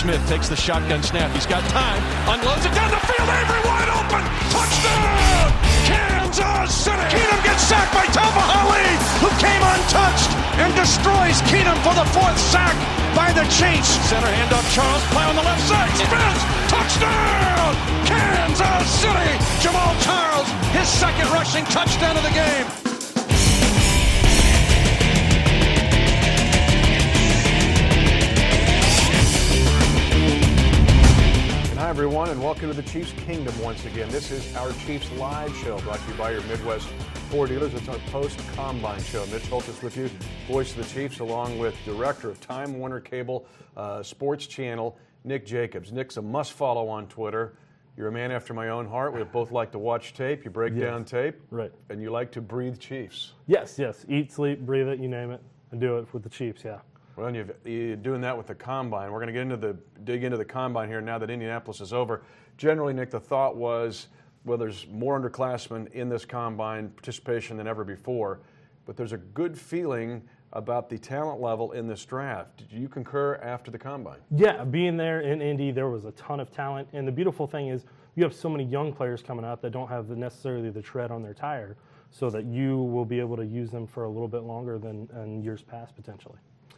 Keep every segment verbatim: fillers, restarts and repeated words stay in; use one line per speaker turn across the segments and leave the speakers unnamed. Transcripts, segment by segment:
Smith takes the shotgun snap. He's got time. Unloads it down the field. Avery wide open. Touchdown! Kansas City! Keenum gets sacked by Talbot Ali, who came untouched and destroys Keenum for the fourth sack by the Chiefs. Center handoff. Charles play on the left side. Spins. Touchdown! Kansas City! Jamal Charles, his second rushing touchdown of the game.
Hi, everyone, and welcome to the Chiefs Kingdom once again. This is our Chiefs Live show brought to you by your Midwest Ford dealers. It's our post-combine show. Mitch Holthus with you, voice of the Chiefs, along with director of Time Warner Cable uh, Sports Channel, Nick Jacobs. Nick's a must-follow on Twitter. You're a man after my own heart. We both like to watch tape. You break
yes.
down tape.
Right.
And you like to breathe Chiefs.
Yes, yes. Eat, sleep, breathe it, you name it. And do it with the Chiefs, yeah.
Well, and you've, you're doing that with the Combine. We're going to get into the dig into the Combine here now that Indianapolis is over. Generally, Nick, the thought was, well, there's more underclassmen in this Combine participation than ever before, but there's a good feeling about the talent level in this draft. Did you concur after the Combine?
Yeah, being there in Indy, there was a ton of talent, and the beautiful thing is you have so many young players coming up that don't have the, necessarily the tread on their tire, so that you will be able to use them for a little bit longer than in years past, potentially.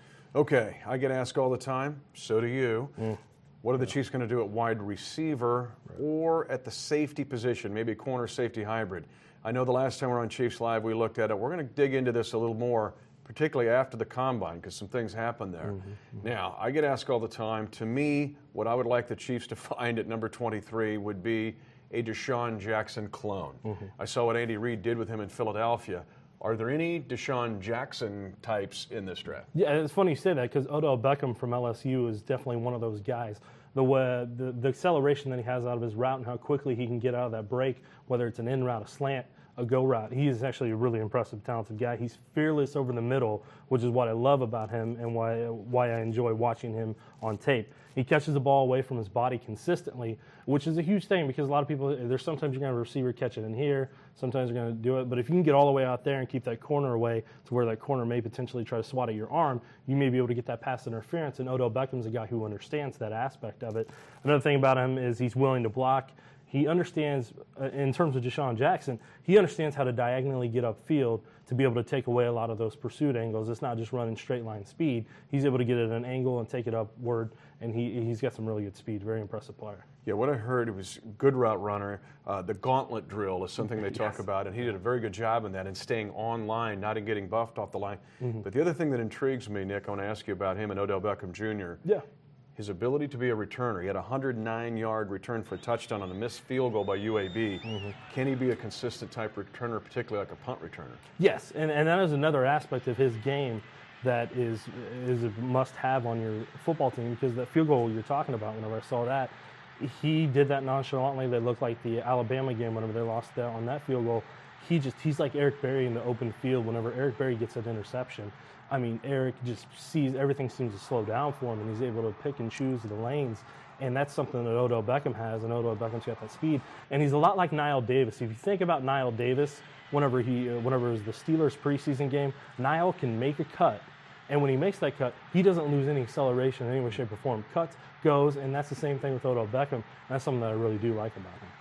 Okay, I get asked all the time, so do you.
Mm.
What are the Chiefs going to do at wide receiver right. or at the safety position, maybe a corner safety hybrid? I know the last time we were on Chiefs Live, we looked at it. We're going to dig into this a little more, particularly after the Combine, because some things happened there. Mm-hmm, mm-hmm. Now, I get asked all the time, to me, what I would like the Chiefs to find at number twenty-three would be a Deshaun Jackson clone. Mm-hmm. I saw what Andy Reid did with him in Philadelphia. Are there any Deshaun Jackson types in this draft?
Yeah, it's funny you say that because Odell Beckham from L S U is definitely one of those guys. The, uh, the the acceleration that he has out of his route and how quickly he can get out of that break, whether it's an in route, a slant, a go route. He is actually a really impressive, talented guy. He's fearless over the middle, which is what I love about him and why why I enjoy watching him on tape. He catches the ball away from his body consistently, which is a huge thing because a lot of people, there's sometimes you're going to have a receiver catch it in here, sometimes you're going to do it, but if you can get all the way out there and keep that corner away to where that corner may potentially try to swat at your arm, you may be able to get that pass interference, and Odell Beckham's a guy who understands that aspect of it. Another thing about him is he's willing to block. He understands, uh, in terms of Deshaun Jackson, he understands how to diagonally get upfield to be able to take away a lot of those pursuit angles. It's not just running straight line speed. He's able to get at an angle and take it upward, and he, he's got some really good speed. Very impressive player.
Yeah, what I heard, he was a good route runner. Uh, the gauntlet drill is something they talk yes. about, and he did a very good job in that, in staying on line, not in getting buffed off the line. Mm-hmm. But the other thing that intrigues me, Nick, I want to ask you about him and Odell Beckham Junior
Yeah.
His ability to be a returner. He had a one hundred nine yard return for a touchdown on a missed field goal by U A B. Mm-hmm. Can he be a consistent type returner, particularly like a punt returner?
Yes, and, and that is another aspect of his game that is is a must-have on your football team, because that field goal you're talking about, whenever I saw that, he did that nonchalantly. That looked like the Alabama game whenever they lost that on that field goal. He just he's like Eric Berry in the open field. Whenever Eric Berry gets that interception, I mean, Eric just sees everything seems to slow down for him, and he's able to pick and choose the lanes. And that's something that Odell Beckham has, and Odell Beckham's got that speed. And he's a lot like Niall Davis. If you think about Niall Davis, whenever he, uh, whenever it was the Steelers preseason game, Niall can make a cut. And when he makes that cut, he doesn't lose any acceleration in any way, shape, or form. Cuts, goes, and that's the same thing with Odell Beckham. And that's something that I really do like about him.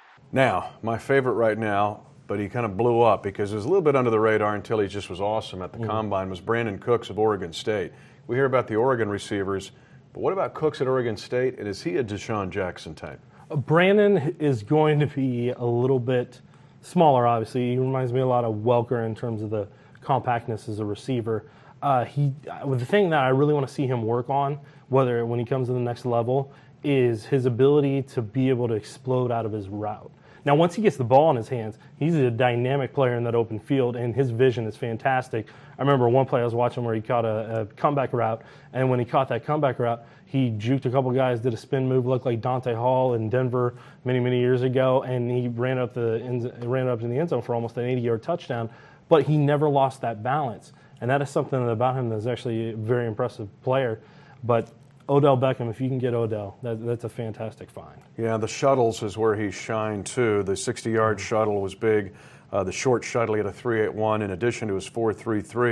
Now, my favorite right now, but he kind of blew up because it was a little bit under the radar until he just was awesome at the mm. Combine, was Brandon Cooks of Oregon State. We hear about the Oregon receivers, but what about Cooks at Oregon State, and is he a Deshaun Jackson type?
Uh, Brandon is going to be a little bit smaller, obviously. He reminds me a lot of Welker in terms of the compactness as a receiver. Uh, he, uh, the thing that I really want to see him work on, whether when he comes to the next level, is his ability to be able to explode out of his route. Now, once he gets the ball in his hands, he's a dynamic player in that open field, and his vision is fantastic. I remember one play I was watching where he caught a, a comeback route, and when he caught that comeback route, he juked a couple guys, did a spin move, looked like Dante Hall in Denver many, many years ago, and he ran up the end, ran up in the end zone for almost an eighty yard touchdown, but he never lost that balance. And that is something about him that's actually a very impressive player. But Odell Beckham, if you can get Odell, that, that's a fantastic find.
Yeah, the shuttles is where he shined too. The sixty yard shuttle was big. Uh, the short shuttle, he had a three eight one in addition to his four three three.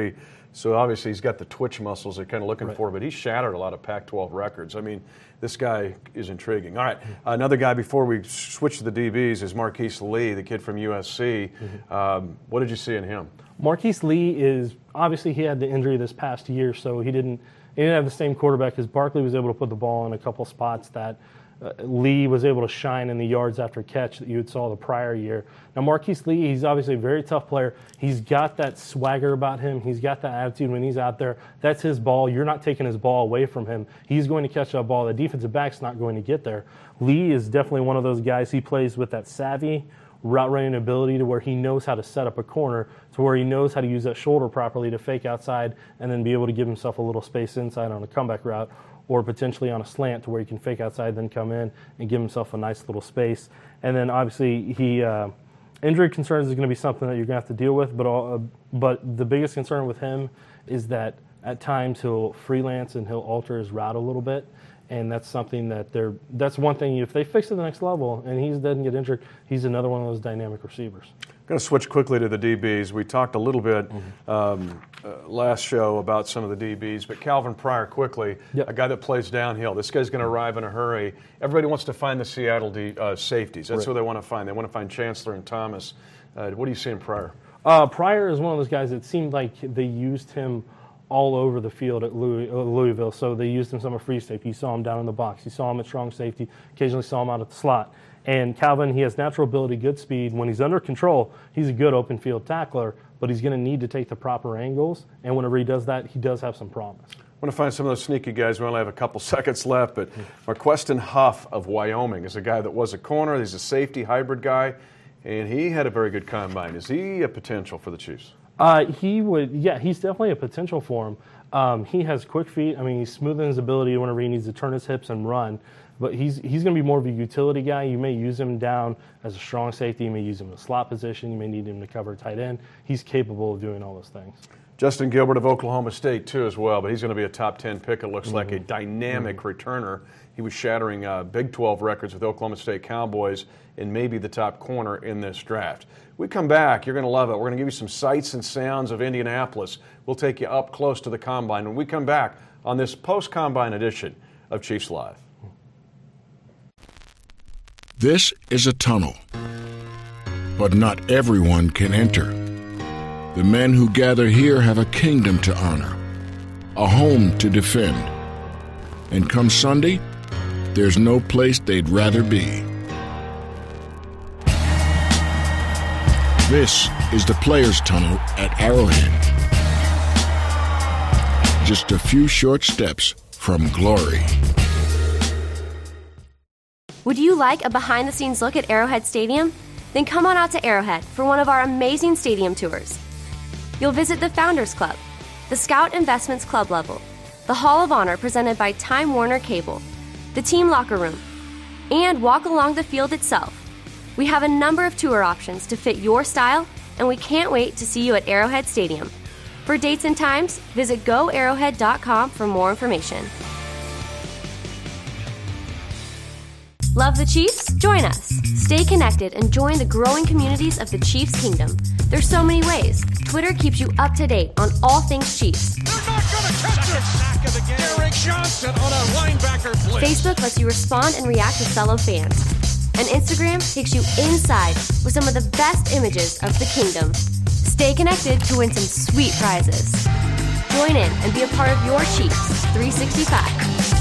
So obviously he's got the twitch muscles they're kind of looking
Right.
for, but he shattered a lot of Pac twelve records. I mean, this guy is intriguing. All right, another guy before we switch to the D Bs is Marquise Lee, the kid from U S C. Mm-hmm. Um, what did you see in him?
Marquise Lee is, obviously he had the injury this past year, so he didn't, he didn't have the same quarterback because Barkley was able to put the ball in a couple spots that Uh, Lee was able to shine in the yards after catch that you had saw the prior year. Now, Marquise Lee, he's obviously a very tough player. He's got that swagger about him. He's got that attitude when he's out there. That's his ball. You're not taking his ball away from him. He's going to catch that ball. The defensive back's not going to get there. Lee is definitely one of those guys. He plays with that savvy route running ability to where he knows how to set up a corner, to where he knows how to use that shoulder properly to fake outside and then be able to give himself a little space inside on a comeback route, or potentially on a slant to where he can fake outside, then come in and give himself a nice little space. And then obviously he uh, injury concerns is going to be something that you're going to have to deal with. But all, uh, but the biggest concern with him is that at times he'll freelance and he'll alter his route a little bit. And that's something that they're, that's one thing, if they fix it to the next level and he doesn't get injured, he's another one of those dynamic receivers.
I'm going to switch quickly to the D Bs. We talked a little bit mm-hmm. um, uh, last show about some of the D Bs, but Calvin Pryor quickly,
yep.
a guy that plays downhill. This guy's going to arrive in a hurry. Everybody wants to find the Seattle D, uh, safeties. That's
right.
what they want to find. They want to find Chancellor and Thomas. Uh, what do you see in Pryor?
Uh, Pryor is one of those guys that seemed like they used him all over the field at Louis, uh, Louisville. So they used him some at free safety. You saw him down in the box. You saw him at strong safety. Occasionally saw him out at the slot. And Calvin, he has natural ability, good speed. When he's under control, he's a good open field tackler, but he's going to need to take the proper angles. And whenever he does that, he does have some promise.
I want to find some of those sneaky guys. We only have a couple seconds left, but Marquestin Huff of Wyoming is a guy that was a corner. He's a safety hybrid guy, and he had a very good combine. Is he a potential for the Chiefs?
Uh, he would, yeah, he's definitely a potential for him. Um, he has quick feet. I mean, he's smooth in his ability whenever he needs to turn his hips and run. But he's he's going to be more of a utility guy. You may use him down as a strong safety. You may use him in a slot position. You may need him to cover a tight end. He's capable of doing all those things.
Justin Gilbert of Oklahoma State, too, as well, but he's going to be a top ten pick. It looks mm-hmm. like a dynamic mm-hmm. returner. He was shattering uh, Big twelve records with Oklahoma State Cowboys and maybe the top corner in this draft. We come back, you're going to love it. We're going to give you some sights and sounds of Indianapolis. We'll take you up close to the Combine when we come back on this post-Combine edition of Chiefs Live.
This is a tunnel, but not everyone can enter. The men who gather here have a kingdom to honor, a home to defend. And come Sunday, there's no place they'd rather be. This is the Players' Tunnel at Arrowhead. Just a few short steps from glory.
Would you like a behind-the-scenes look at Arrowhead Stadium? Then come on out to Arrowhead for one of our amazing stadium tours. You'll visit the Founders Club, the Scout Investments Club level, the Hall of Honor presented by Time Warner Cable, the team locker room, and walk along the field itself. We have a number of tour options to fit your style, and we can't wait to see you at Arrowhead Stadium. For dates and times, visit go arrowhead dot com for more information. Love the Chiefs? Join us. Stay connected and join the growing communities of the Chiefs Kingdom. There's so many ways. Twitter keeps you up to date on all things Chiefs.
They're not going to catch it. Sack of the game. Derek Johnson on a linebacker blitz.
Facebook lets you respond and react to fellow fans. And Instagram takes you inside with some of the best images of the kingdom. Stay connected to win some sweet prizes. Join in and be a part of your Chiefs three sixty-five.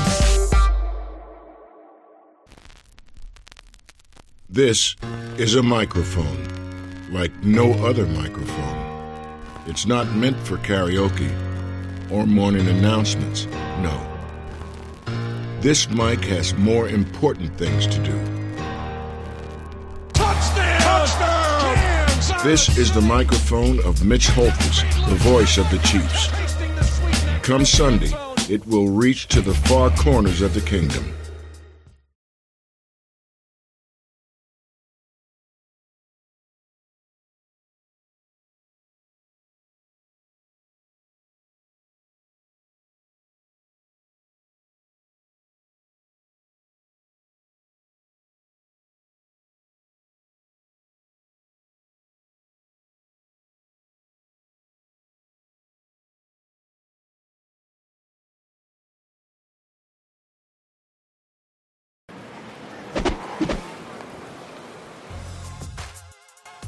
This is a microphone, like no other microphone. It's not meant for karaoke or morning announcements, no. This mic has more important things to do.
Touchdown! Touchdown! Kansas!
This is the microphone of Mitch Holthus, the voice of the Chiefs. Come Sunday, it will reach to the far corners of the kingdom.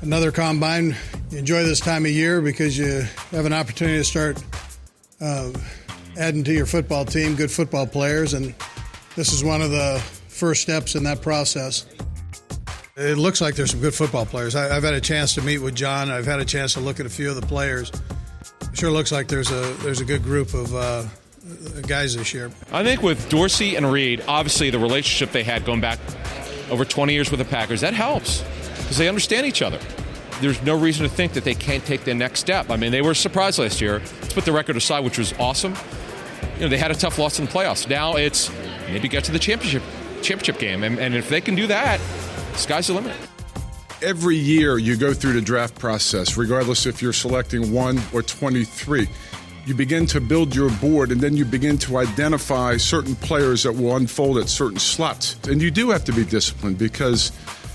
another combine. You enjoy this time of year because you have an opportunity to start uh, adding to your football team good football players, and this is one of the first steps in that process. It looks like there's some good football players. I, I've had a chance to meet with John. I've had a chance to look at a few of the players. It sure looks like there's a there's a good group of uh, guys this year.
I think with Dorsey and Reed, obviously the relationship they had going back over twenty years with the Packers, that helps because they understand each other. There's no reason to think that they can't take the next step. I mean, they were surprised last year. Let's put the record aside, which was awesome. You know, they had a tough loss in the playoffs. Now it's maybe get to the championship championship game, and, and if they can do that, sky's the limit.
Every year you go through the draft process, regardless if you're selecting one or twenty-three. You begin to build your board, and then you begin to identify certain players that will unfold at certain slots. And you do have to be disciplined because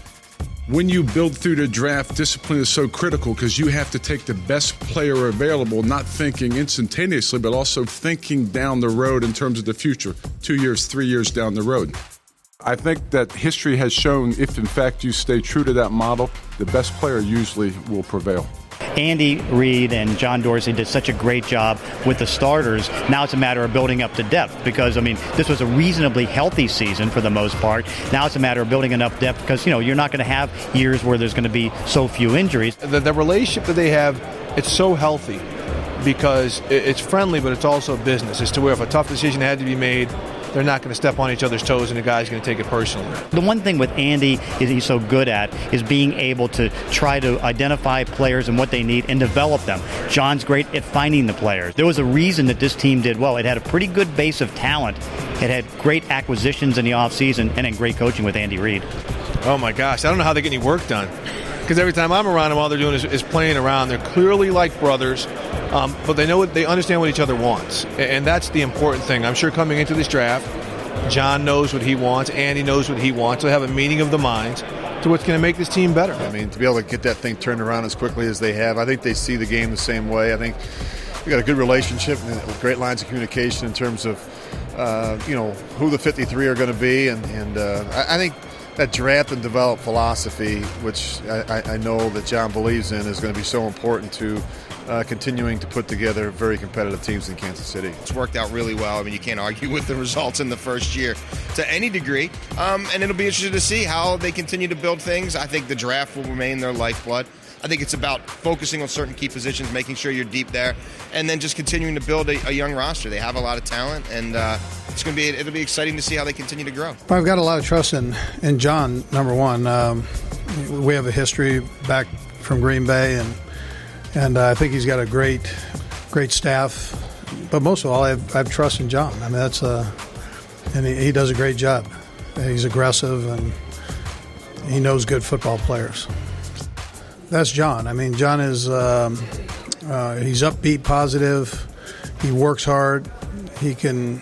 when you build through the draft, discipline is so critical because you have to take the best player available, not thinking instantaneously, but also thinking down the road in terms of the future, two years, three years down the road. I think that history has shown if, in fact, you stay true to that model, the best player usually will prevail.
Andy Reid and John Dorsey did such a great job with the starters. Now it's a matter of building up the depth because, I mean, this was a reasonably healthy season for the most part. Now it's a matter of building enough depth because, you know, you're not going to have years where there's going to be so few injuries.
The, the relationship that they have, it's so healthy because it's friendly, but it's also business. It's to where if a tough decision had to be made, they're not going to step on each other's toes, and the guy's going to take it personally.
The one thing with Andy is he's so good at is being able to try to identify players and what they need and develop them. John's great at finding the players. There was a reason that this team did well. It had a pretty good base of talent. It had great acquisitions in the offseason and then great coaching with Andy Reid.
Oh, my gosh. I don't know how they get any work done. Because every time I'm around them, all they're doing is, is playing around. They're clearly like brothers, um, but they know what they understand what each other wants, and that's the important thing. I'm sure coming into this draft, John knows what he wants, Andy knows what he wants. They have a meeting of the minds to what's going to make this team better.
I mean, to be able to get that thing turned around as quickly as they have, I think they see the game the same way. I think we got a good relationship with great lines of communication in terms of, uh, you know, who the fifty-three are going to be, and, and uh, I, I think that draft and develop philosophy, which I, I know that John believes in, is going to be so important to uh, continuing to put together very competitive teams in Kansas City.
It's worked out really well. I mean, you can't argue with the results in the first year to any degree. Um, and it'll be interesting to see how they continue to build things. I think the draft will remain their lifeblood. I think it's about focusing on certain key positions, making sure you're deep there, and then just continuing to build a, a young roster. They have a lot of talent, and uh, it's going to be it'll be exciting to see how they continue to grow.
Well, I've got a lot of trust in, in John, number one. Um, we have a history back from Green Bay, and and uh, I think he's got a great great staff. But most of all, I have, I have trust in John. I mean, that's uh, and he, he does a great job. He's aggressive, and he knows good football players. That's John. I mean, John is um, uh, he's upbeat, positive. He works hard. He can.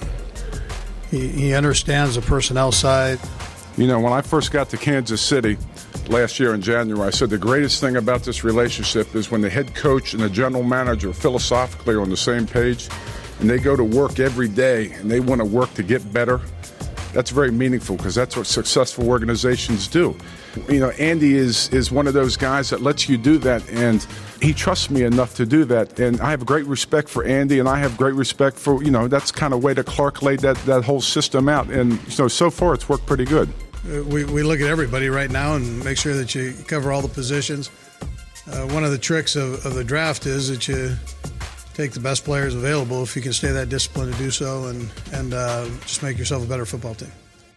He, he understands the personnel side.
You know, when I first got to Kansas City last year in January, I said the greatest thing about this relationship is when the head coach and the general manager philosophically are on the same page, and they go to work every day and they want to work to get better. That's very meaningful because that's what successful organizations do. You know, Andy is is one of those guys that lets you do that, and he trusts me enough to do that. And I have great respect for Andy, and I have great respect for, you know, that's kind of way that Clark laid that, that whole system out. And so, so far it's worked pretty good.
We, we look at everybody right now and make sure that you cover all the positions. Uh, one of the tricks of, of the draft is that you take the best players available if you can stay that disciplined to do so, and, and uh, just make yourself a better football team.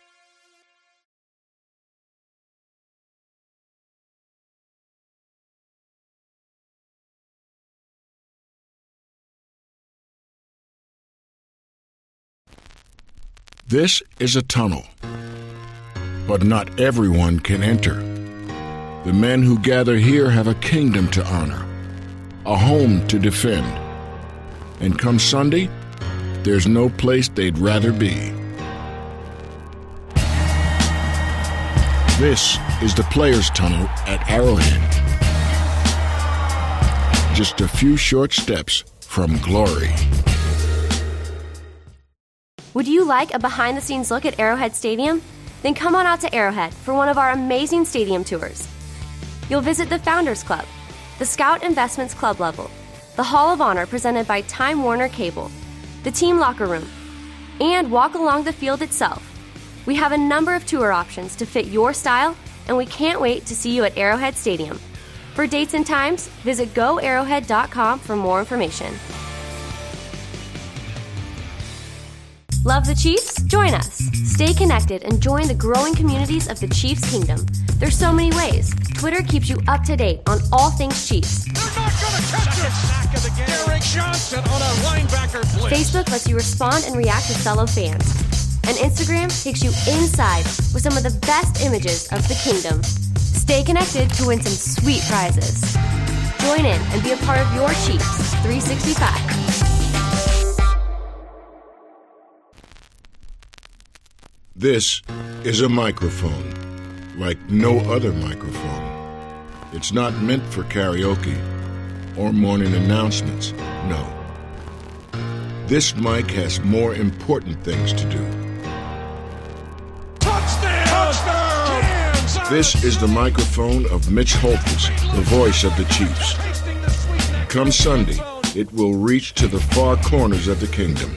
This is a tunnel, but not everyone can enter. The men who gather here have a kingdom to honor, a home to defend. And come Sunday, there's no place they'd rather be. This is the Players' Tunnel at Arrowhead. Just a few short steps from glory.
Would you like a behind-the-scenes look at Arrowhead Stadium? Then come on out to Arrowhead for one of our amazing stadium tours. You'll visit the Founders Club, the Scout Investments Club level, the Hall of Honor presented by Time Warner Cable, the team locker room, and walk along the field itself. We have a number of tour options to fit your style, and we can't wait to see you at Arrowhead Stadium. For dates and times, visit go arrowhead dot com for more information. Love the Chiefs? Join us. Stay connected and join the growing communities of the Chiefs Kingdom. There's so many ways. Twitter keeps you up to date on all things Chiefs.
They're not going to catch it. Sack of the game. Derek Johnson on a linebacker blitz.
Facebook lets you respond and react to fellow fans. And Instagram takes you inside with some of the best images of the kingdom. Stay connected to win some sweet prizes. Join in and be a part of your Chiefs three sixty-five.
This is a microphone, like no other microphone. It's not meant for karaoke or morning announcements, no. This mic has more important things to do.
Touchdown! Touchdown! Kansas!
This is the microphone of Mitch Holthus, the voice of the Chiefs. Come Sunday, it will reach to the far corners of the kingdom.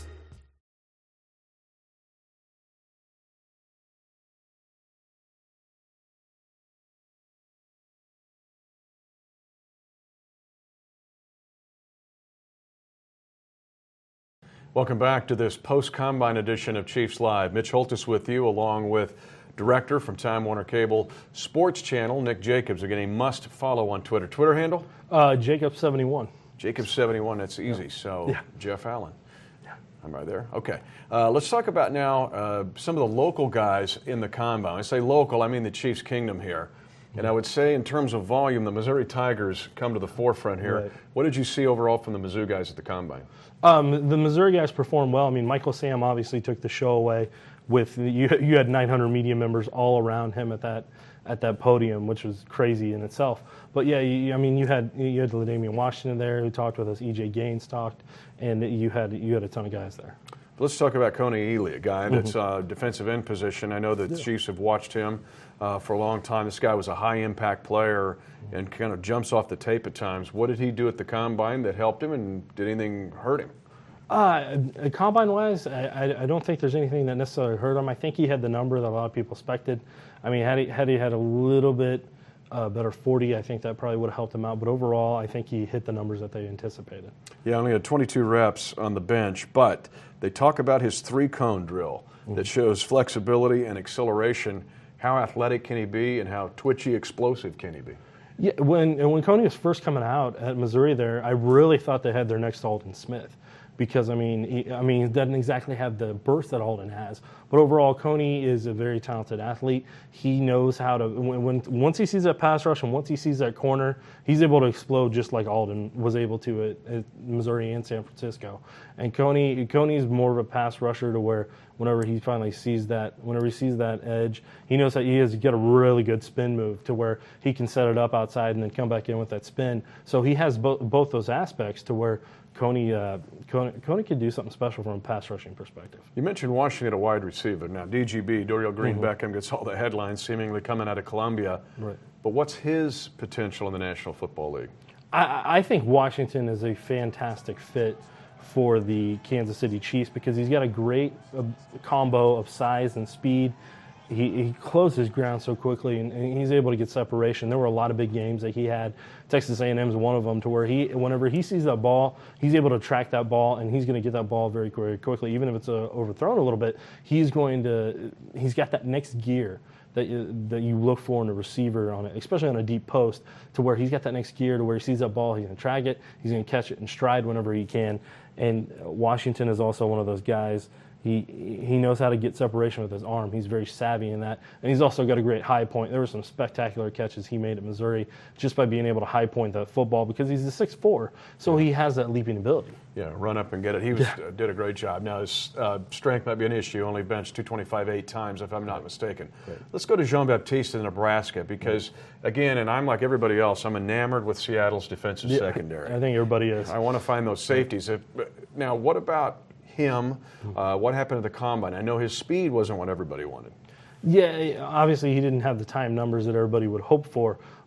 Welcome back to this post-combine edition of Chiefs Live. Mitch Holthus with you, along with director from Time Warner Cable Sports Channel, Nick Jacobs. Again, a must-follow on Twitter. Twitter handle?
Uh, Jacob seventy-one.
Jacob seventy-one, that's easy. Yeah. So,
yeah.
Jeff Allen. Yeah. I'm right there. Okay. Uh, let's talk about now uh, some of the local guys in the combine. I say local, I mean the Chiefs Kingdom here. And I would say in terms of volume, the Missouri Tigers come to the forefront here.
Right.
What did you see overall from the Mizzou guys at the Combine?
Um, the Missouri guys performed well. I mean, Michael Sam obviously took the show away. With you, you had nine hundred media members all around him at that at that podium, which was crazy in itself. But yeah, you, I mean, you had you had LaDainian Washington there who talked with us. E J Gaines talked, and you had you had a ton of guys there.
Let's talk about Coney Ely, a guy that's uh, defensive end position. I know that the yeah. Chiefs have watched him uh, for a long time. This guy was a high-impact player and kind of jumps off the tape at times. What did he do at the Combine that helped him, and did anything hurt him?
Uh, Combine-wise, I, I, I don't think there's anything that necessarily hurt him. I think he had the number that a lot of people expected. I mean, had he had, he had a little bit uh, better forty, I think that probably would have helped him out. But overall, I think he hit the numbers that they anticipated.
Yeah, only had twenty-two reps on the bench, but they talk about his three-cone drill mm-hmm. that shows flexibility and acceleration. How athletic can he be, and how twitchy, explosive can he be?
Yeah, when when Coney was first coming out at Missouri there, I really thought they had their next Alden Smith. Because, I mean, he, I mean, he doesn't exactly have the burst that Alden has. But overall, Coney is a very talented athlete. He knows how to, when, when once he sees that pass rush and once he sees that corner, he's able to explode just like Alden was able to at, at Missouri and San Francisco. And Coney, Coney's more of a pass rusher to where whenever he finally sees that, whenever he sees that edge, he knows that he has to get a really good spin move to where he can set it up outside and then come back in with that spin. So he has both both those aspects to where Coney, uh, Coney, Coney could do something special from a pass rushing perspective.
You mentioned Washington at a wide receiver. Now, D G B, Dorial Green
Mm-hmm.
Beckham, gets all the headlines seemingly coming out of Columbia.
Right.
But what's his potential in the National Football League?
I, I think Washington is a fantastic fit for the Kansas City Chiefs because he's got a great uh, combo of size and speed. He, he closes ground so quickly, and, and he's able to get separation. There were a lot of big games that he had. Texas A and M is one of them, to where he, whenever he sees that ball, he's able to track that ball, and he's going to get that ball very, very quickly. Even if it's uh, overthrown a little bit, he's going to. He's got that next gear that you, that you look for in a receiver on it, especially on a deep post, to where he's got that next gear to where he sees that ball, he's going to track it, he's going to catch it in stride whenever he can. And Washington is also one of those guys. He he knows how to get separation with his arm. He's very savvy in that. And he's also got a great high point. There were some spectacular catches he made at Missouri just by being able to high point that football because he's a six foot four, so he has that leaping ability.
Yeah, run up and get it. He was,
Yeah.
uh, did a great job. Now, his uh, strength might be an issue. Only benched two twenty-five eight times, if I'm not mistaken.
Right.
Let's go to Jean-Baptiste in Nebraska because, again, and I'm like everybody else, I'm enamored with Seattle's defensive
Yeah,
secondary.
I think everybody is.
I want to find those safeties. If, now, what about him? Uh, what happened at the Combine? I know his speed wasn't what everybody wanted.
Yeah, obviously he didn't have the time numbers that everybody would hope for,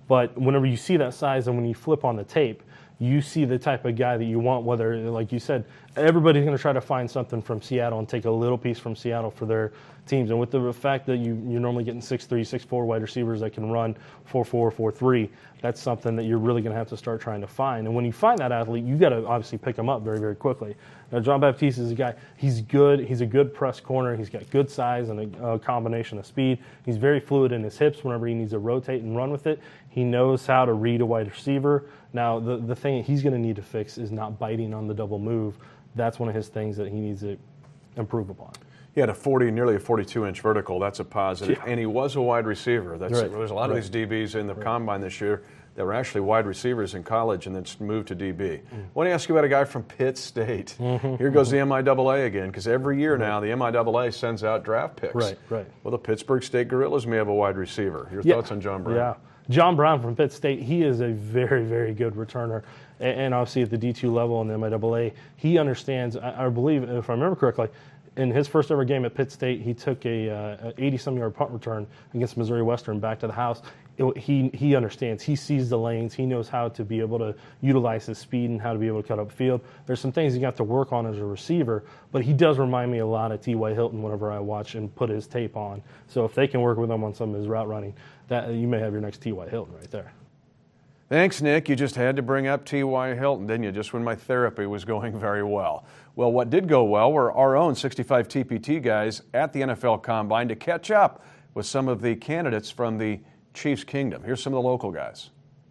But whenever you see that size and when you flip on the tape, you see the type of guy that you want, whether, like you said, everybody's going to try to find something from Seattle and take a little piece from Seattle for their teams. And with the fact that you, you're normally getting six three, six four wide receivers that can run four four, four three, that's something that you're really going to have to start trying to find. And when you find that athlete, you got to obviously pick him up very, very quickly. Now, John Baptiste is a guy, he's good. He's a good press corner. He's got good size and a, a combination of speed. He's very fluid in his hips whenever he needs to rotate and run with it. He knows how to read a wide receiver. Now, the, the thing he's going to need to fix is not biting on the double move. That's one of his things that he needs to improve upon.
He had a forty, nearly a forty-two inch vertical. That's a positive. Yeah. And he was a wide receiver. That's
right.
There's a lot
right.
of these D Bs in the
right.
combine this year that were actually wide receivers in college and then moved to D B. Mm. I want to ask you about a guy from Pitt State. Mm-hmm. Here goes the M I A A again, because every year now the M I A A sends out draft picks.
Right, right.
Well, the Pittsburgh State Gorillas may have a wide receiver. Your
yeah.
thoughts on John Brown?
Yeah. John Brown from Pitt State, he is a very, very good returner. And obviously at the D two level in the M I A A, he understands, I believe, if I remember correctly, in his first ever game at Pitt State, he took a eighty-some uh, yard punt return against Missouri Western back to the house. It, he he understands. He sees the lanes. He knows how to be able to utilize his speed and how to be able to cut up field. There's some things he got to work on as a receiver, but he does remind me a lot of T Y. Hilton whenever I watch and put his tape on. So if they can work with him on some of his route running, that you may have your next T Y. Hilton right there.
Thanks, Nick. You just had to bring up T Y. Hilton, didn't you, just when my therapy was going very well. Well, what did go well were our own sixty-five T P T guys at the N F L Combine to catch up with some of the candidates from the Chiefs Kingdom. Here's some of the local guys.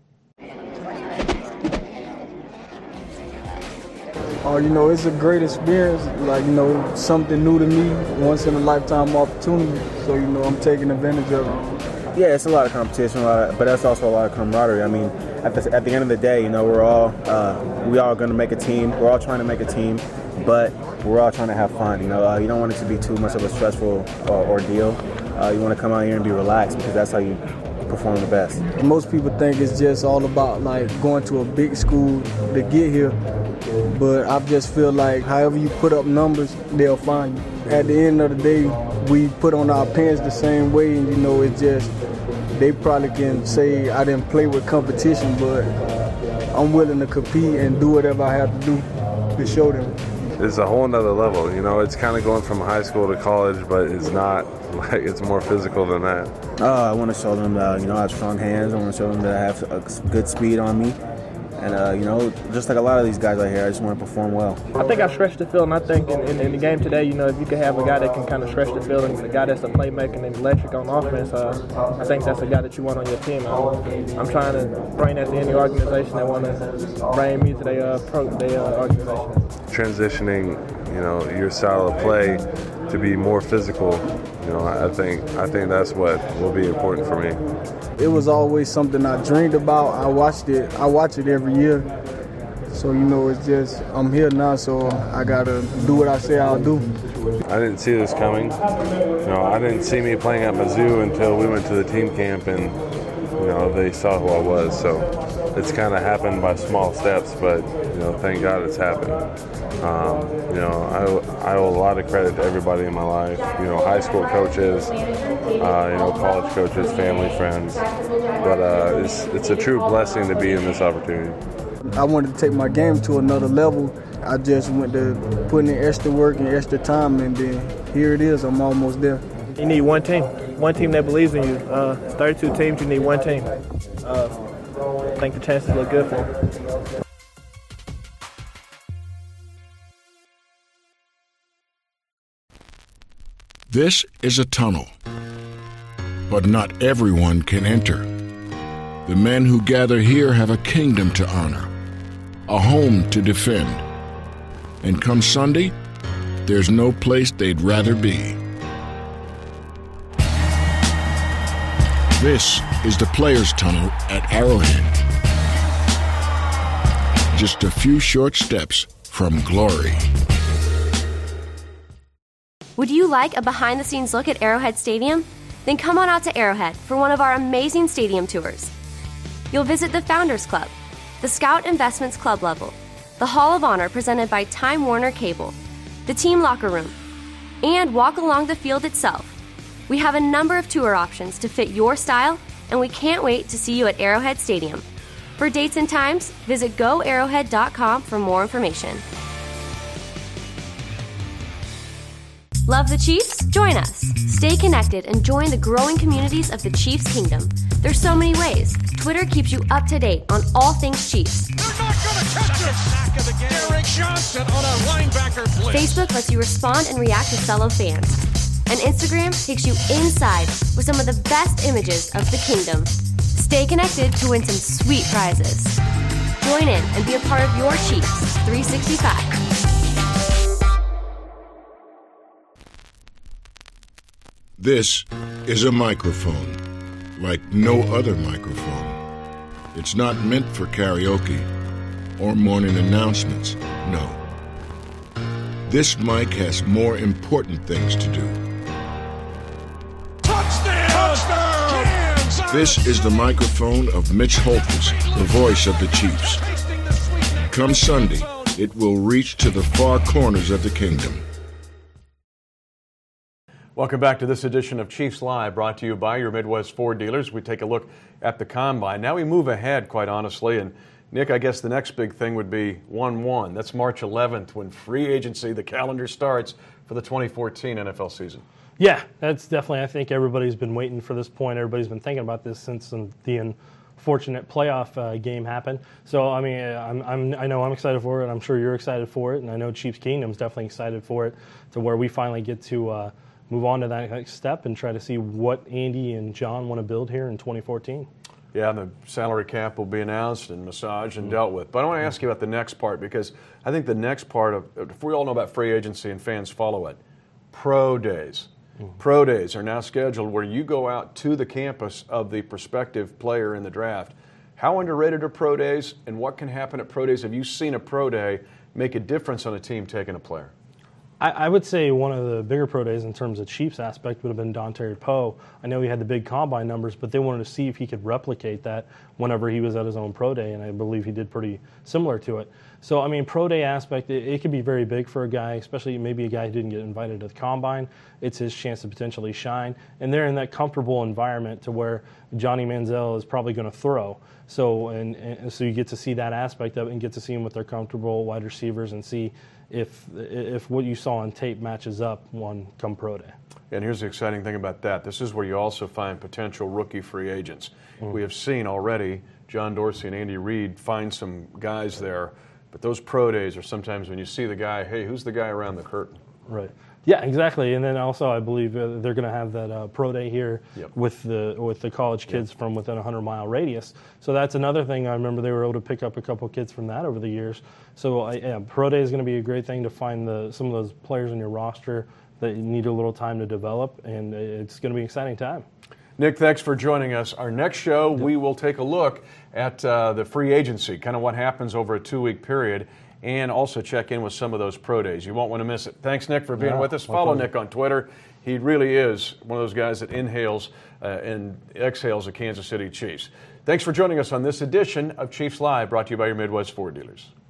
Oh, you know, it's a great experience, like, you know, something new to me, once in a lifetime opportunity. So, you know, I'm taking advantage of it.
Yeah, it's a lot of competition, a lot of, but that's also a lot of camaraderie. I mean, at the, at the end of the day, you know, we're all uh, we all going to make a team. We're all trying to make a team, but we're all trying to have fun. You know, uh, you don't want it to be too much of a stressful uh, ordeal. Uh, you want to come out here and be relaxed, because that's how you perform the best.
Most people think it's just all about like going to a big school to get here, but I just feel like however you put up numbers, they'll find you. At the end of the day, we put on our pants the same way, and you know, it's just they probably can say I didn't play with competition, but I'm willing to compete and do whatever I have to do to show them.
It's a whole nother level, you know. It's kind of going from high school to college, but it's not like it's more physical than that.
Uh, I want to show them, uh, you know, I have strong hands. I want to show them that I have a good speed on me. And, uh, you know, just like a lot of these guys out here, I just want to perform well.
I think I stretched the field, and I think in, in, in the game today, you know, if you can have a guy that can kind of stretch the field and a guy that's a playmaker and electric on offense, uh, I think that's a guy that you want on your team. I'm, I'm trying to bring that to any organization that want to bring me to their, uh, pro, their uh, organization.
Transitioning, you know, your style of play to be more physical, you know, I think I think that's what will be important for me.
It was always something I dreamed about. I watched it. I watch it every year. So, you know, it's just, I'm here now, so I got to do what I say I'll do.
I didn't see this coming. You know, I didn't see me playing at Mizzou until we went to the team camp and, you know, they saw who I was. So it's kind of happened by small steps, but, you know, thank God it's happened. Um, you know, I, I owe a lot of credit to everybody in my life. You know, high school coaches, uh, you know, college coaches, family, friends. But uh, it's it's a true blessing to be in this opportunity.
I wanted to take my game to another level. I just went to putting in extra work and extra time, and then here it is. I'm almost there.
You need one team, one team that believes in you. Uh, thirty-two teams, you need one team. Uh, I think the chances look good for them.
This is a tunnel, but not everyone can enter. The men who gather here have a kingdom to honor, a home to defend. And come Sunday, there's no place they'd rather be. This is the Players' Tunnel at Arrowhead. Just a few short steps from glory.
Would you like a behind-the-scenes look at Arrowhead Stadium? Then come on out to Arrowhead for one of our amazing stadium tours. You'll visit the Founders Club, the Scout Investments Club level, the Hall of Honor presented by Time Warner Cable, the team locker room, and walk along the field itself. We have a number of tour options to fit your style and we can't wait to see you at Arrowhead Stadium. For dates and times, visit go arrowhead dot com for more information. Love the Chiefs? Join us. Stay connected and join the growing communities of the Chiefs Kingdom. There's so many ways. Twitter keeps you up to date on all things Chiefs.
They're not going to catch it. Sack of the game. Derek Johnson on a linebacker blitz.
Facebook lets you respond and react to fellow fans. And Instagram takes you inside with some of the best images of the kingdom. Stay connected to win some sweet prizes. Join in and be a part of your Chiefs three sixty-five.
This is a microphone, like no other microphone. It's not meant for karaoke or morning announcements, no. This mic has more important things to do.
Touchdown! Touchdown! Kansas!
This is the microphone of Mitch Holthus, the voice of the Chiefs. Come Sunday, it will reach to the far corners of the kingdom.
Welcome back to this edition of Chiefs Live, brought to you by your Midwest Ford dealers. We take a look at the Combine. Now we move ahead, quite honestly, and Nick, I guess the next big thing would be one one. That's March eleventh when free agency, the calendar starts for the twenty fourteen N F L season.
Yeah, that's definitely, I think everybody's been waiting for this point. Everybody's been thinking about this since the unfortunate playoff uh, game happened. So, I mean, I'm, I'm, I know I'm excited for it. I'm sure you're excited for it, and I know Chiefs Kingdom's definitely excited for it, to where we finally get to uh, move on to that next step and try to see what Andy and John want to build here in twenty fourteen.
Yeah, the salary cap will be announced and massaged and mm-hmm. dealt with. But I want to ask you about the next part, because I think the next part of, if we all know about free agency and fans follow it, pro days. Mm-hmm. Pro days are now scheduled where you go out to the campus of the prospective player in the draft. How underrated are pro days, and what can happen at pro days? Have you seen a pro day make a difference on a team taking a player?
I would say one of the bigger pro days in terms of Chiefs aspect would have been Dontari Poe. I know he had the big combine numbers, but they wanted to see if he could replicate that whenever he was at his own pro day, and I believe he did pretty similar to it. So, I mean, pro day aspect, it, it could be very big for a guy, especially maybe a guy who didn't get invited to the combine. It's his chance to potentially shine, and they're in that comfortable environment to where Johnny Manziel is probably going to throw. So, and, and so you get to see that aspect of it and get to see him with their comfortable wide receivers and see if if what you saw on tape matches up one come pro day.
And here's the exciting thing about that. This is where you also find potential rookie free agents. Mm-hmm. We have seen already John Dorsey and Andy Reid find some guys there, but those pro days are sometimes when you see the guy, hey, who's the guy around the curtain?
Right. Yeah, exactly. And then also I believe uh, they're going to have that uh, pro day here yep. with the with the college kids yep. from within a hundred mile radius. So that's another thing. I remember they were able to pick up a couple kids from that over the years. So uh, yeah, pro day is going to be a great thing to find the some of those players in your roster that need a little time to develop, and it's going to be an exciting time.
Nick, thanks for joining us. Our next show, we will take a look at uh, the free agency, kind of what happens over a two-week period, and also check in with some of those pro days. You won't want to miss it. Thanks, Nick, for being yeah, with us. Follow Nick on Twitter. He really is one of those guys that inhales uh, and exhales the Kansas City Chiefs. Thanks for joining us on this edition of Chiefs Live, brought to you by your Midwest Ford dealers.